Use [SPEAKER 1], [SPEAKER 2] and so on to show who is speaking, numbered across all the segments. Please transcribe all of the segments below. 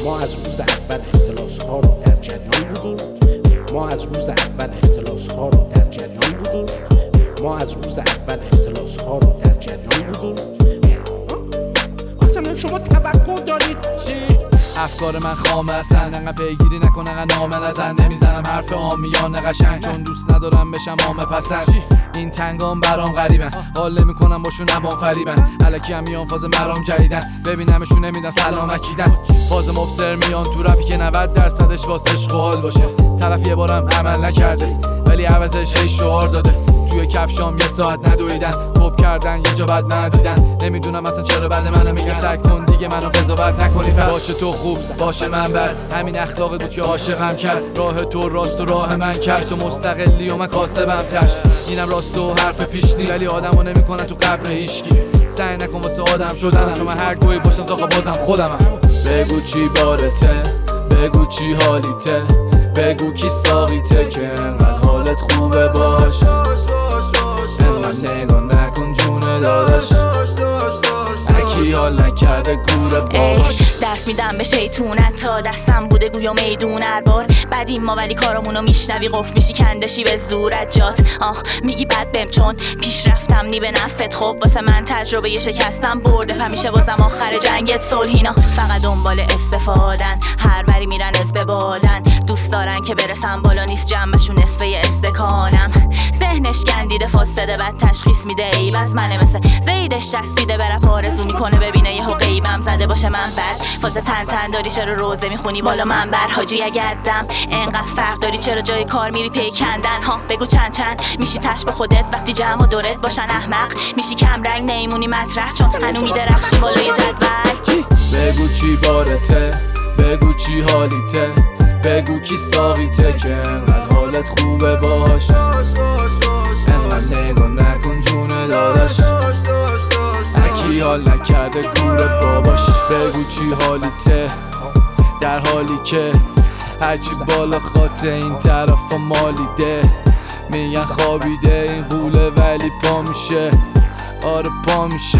[SPEAKER 1] ما از روز اول اختلاس ها رو در جریان بودیم. ما از روز اول اختلاس ها رو در جریان بودیم. ما از روز اول اختلاس ها رو در جریان بودیم. اصلا شما توقع دارید
[SPEAKER 2] چی؟ افکار من خامه اصلا، انقدر پیگیری نکن، انقدر نامه نزن. نمیزنم حرف عامیانه قشنگ، چون دوست ندارم بشم عامه پسند. این تنگام برام غریبن، حال نمیکنم باشون عوام فریبن. الکی هم میان فاز مرام جدیدن، ببینمشون نمیدن سلام اکیدن. فاز مبصر میان تو رپی که 90%ش واسه عشق و حال باشه. طرف یه بارم عمل نکرده ولی عوضش هی شعار داده. توی کفشام یه ساعت ندویدن، خوب کردن یه جا بد ندیدن. نمیدونم اصلا چرا بعد منو میگن سعی کن دیگه منو قضاوت نکنی. باشه تو خوب باشه من بد، همین اخلاقی بود که عاشقم کرد. راه تو راست و راه من کرد، تو مستقلی و من کاسبم تش. اینم راست و حرف پیش نی، ولی آدمو نمیکنن تو قبر هیچکی. سعی نکن واسه آدم شدن، چون من هر گویی باشم آقا بازم خودمم. بگو چی بارته، بگو چی حالیته، بگو کی ساقیته که انقدر حالت خوبه باش. انقدر نگاه نکن جون داداش، اکی حال نکرده گوره باش.
[SPEAKER 3] درس میدم به شیطونت تا دستم بوده گویا میدون اربار. بعدیم ما ولی کارمونو میشنوی قفل میشی کندشی به زورت جات. میگی بد بهم چون پیش رفتم نی به نفت. خب واسه من تجربه یه شکستم برده، همیشه بازم آخر جنگت صلحینا. فقط دنبال استفادن، هر بری میرن از ببادن. دوست دارن که برسم بالا، نیست جنبشون نصفه استکانم. ذهنش گندیده فاسده بد تشخیص میده عیب از منه، مثل زیدش چسبیده به رپ آرزو میکنه ببینه یهو غیبم زده باشه من بد. فاز تن داری چرا روزه میخونی بالا من بر حاجی اگردم. انقدر فرق داری چرا جای کار میری پیکندن. بگو چند میشی تش با خودت وقتی جمع و دورت باشن احمق. میشی کم رنگ نیمونی مطرح چون هنو میدرخشی بالای جدول.
[SPEAKER 2] بگو چی بارته، بگو چی حالیته، بگو کی ساقیته که انقدر حالت خوبه باش. انقدر نگاه نکن جون داداش، اکی حال نکرده گوره باباش. بگو چی حالیته در حالی که هرچی بالا خاطه این طرف مالیده. میگن خوابیده این قوله ولی پا میشه، آره پا میشه.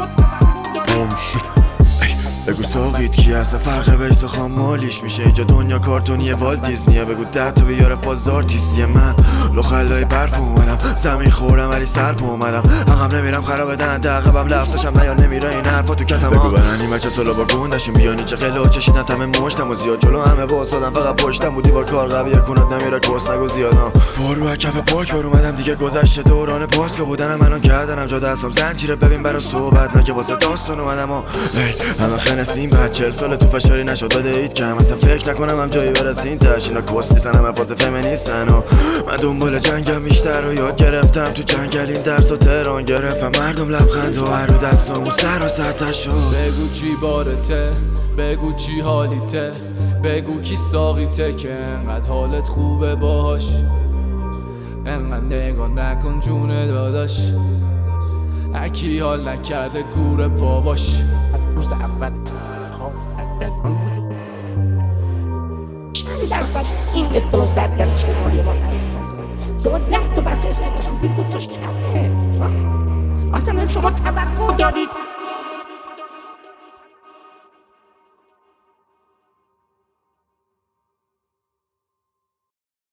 [SPEAKER 4] بگو ساقید کی هست، فرق بیس و خامالیش میشه. اینجا دنیا کارتونیه والت دیزنیه. بگو 10 تا بیاره فاز آرتیستی. من لخلای برف اومدم، زمین خوردم ولی سر پا اومدم. عقب نمیرم خرابه دهنده، عقبم لفظشم نیا نمیره این حرفا تو کتم. بگو برن این بچه سالا با گوندشون بیانی چه قلو چشیدن تمه مشتم و زیاد جلو همه باسادم فقط پشتم و دیوار کار قویه کنات نمیره کس نگو زیادم. پر رو کف پاک بر اومدم دیگه گذشته دوران پاسکا بودنم. الان گردنم جا دستم زنجیره ببین برا صحبت نکه واسه داستان اومدم. همه نسیم بعد 40 سال تو فشاری نشد داده اید کم. اصلا فکر نکنم هم جایی برسین تش. اینا کس نیستن همه فاز فمینیستن و من دنبال جنگم بیشتر رو یاد گرفتم. تو جنگل این درس و تهران گرفتم. مردم لبخند و هر رو دستامو سر و سطح شد.
[SPEAKER 2] بگو چی بارته، بگو چی حالیته، بگو کی ساقیته که انقدر حالت خوبه باش. انقدر نگاه نکن جون داداش، اکی حال نکرده گوره باباش.
[SPEAKER 1] روز اول چند درصد این اختلاس در گرد شمالی ما تاثیر کنه؟ شما 10 تا بسیار اسم بود توش کمه. اصلا شما توقع دارید